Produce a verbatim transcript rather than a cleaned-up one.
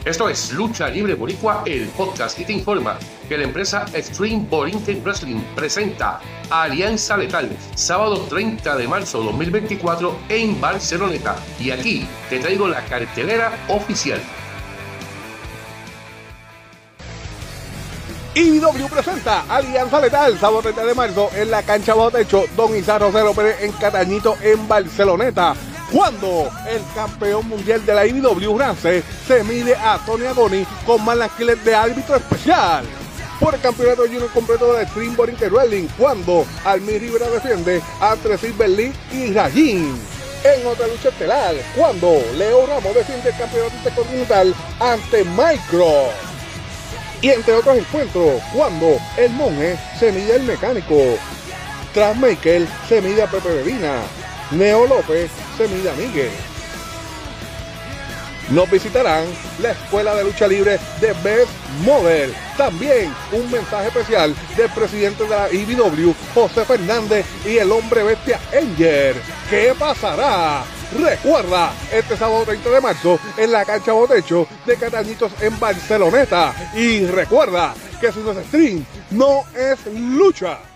Esto es Lucha Libre Boricua, el podcast, y te informa que la empresa Extreme Borinquen Wrestling presenta Alianza Letal, sábado treinta de marzo dos mil veinticuatro en Barceloneta. Y aquí te traigo la cartelera oficial. I B W presenta Alianza Letal, sábado treinta de marzo en la cancha bajo techo Don Izarro Cero Pérez en Catañito, en Barceloneta, cuando el campeón mundial de la I B W, Rance, se mide a Tony Agoni con Marlon Killer de árbitro especial por el campeonato junior completo de Extreme Borinquen Wrestling, cuando Almir Rivera defiende entre Silver Lee y Rajin. En otra lucha estelar, cuando Leo Ramos defiende el campeonato intercontinental ante Micro. Y entre otros encuentros, cuando el monje se mide al mecánico, Transmaker se mide a Pepe Medina, Neo López se mide a Miguel. Nos visitarán la Escuela de Lucha Libre de Best Model. También un mensaje especial del presidente de la I B W, José Fernández, y el hombre bestia Angel. ¿Qué pasará? Recuerda, este sábado treinta de marzo en la cancha botecho de Catañitos en Barceloneta. Y recuerda que si no es stream, no es lucha.